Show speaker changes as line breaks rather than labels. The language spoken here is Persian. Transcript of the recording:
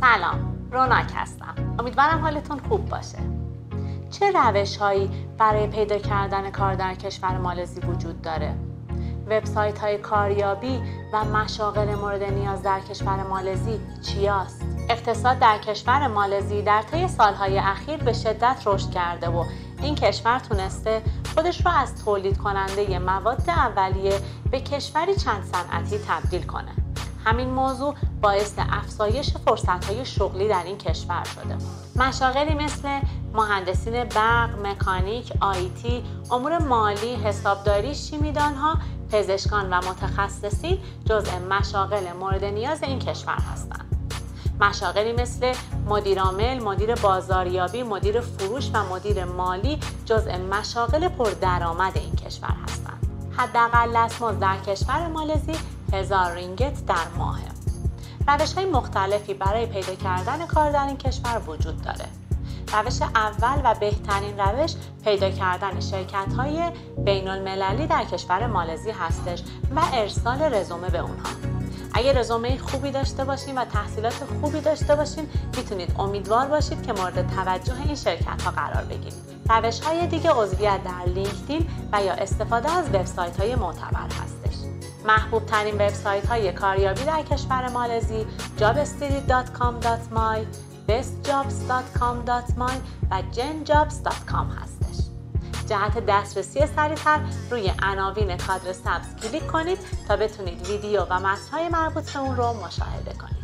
سلام، روناک هستم. امیدوارم حالتون خوب باشه. چه روش‌هایی برای پیدا کردن کار در کشور مالزی وجود داره؟ وبسایت‌های کاریابی و مشاغل مورد نیاز در کشور مالزی چیاست؟ اقتصاد در کشور مالزی در طی سالهای اخیر به شدت رشد کرده و این کشور تونسته خودش رو از تولید کننده مواد اولیه به کشوری چند صنعتی تبدیل کنه. همین موضوع باعث افزایش فرصت‌های شغلی در این کشور شده. مشاغلی مثل مهندسین برق، مکانیک، آیتی، امور مالی، حسابداری، شیمیدان‌ها، پزشکان و متخصصین جزء مشاغل مورد نیاز این کشور هستند. مشاغلی مثل مدیر عامل، مدیر بازاریابی، مدیر فروش و مدیر مالی جزء مشاغل پردرآمد این کشور هستند. حداقل دستمزد در کشور مالزی 1000 رینگت در ماه. روش‌های مختلفی برای پیدا کردن کار در این کشور وجود داره. روش اول و بهترین روش پیدا کردن شرکت‌های بین‌المللی در کشور مالزی هستش و ارسال رزومه به اونها. اگه رزومه خوبی داشته باشین و تحصیلات خوبی داشته باشین، میتونید امیدوار باشید که مورد توجه این شرکت‌ها قرار بگیرید. روش‌های دیگه عضویت در لینکدین و یا استفاده از وبسایت‌های معتبر هستش. محبوب ترین وبسایت‌های کاریابی در کشور مالزی jobstreet.com.my، bestjobs.com.my و genjobs.com هستش. جهت دسترسی سریع‌تر روی عناوین کادر سبز کلیک کنید تا بتونید ویدیو و متن‌های مربوط به اون رو مشاهده کنید.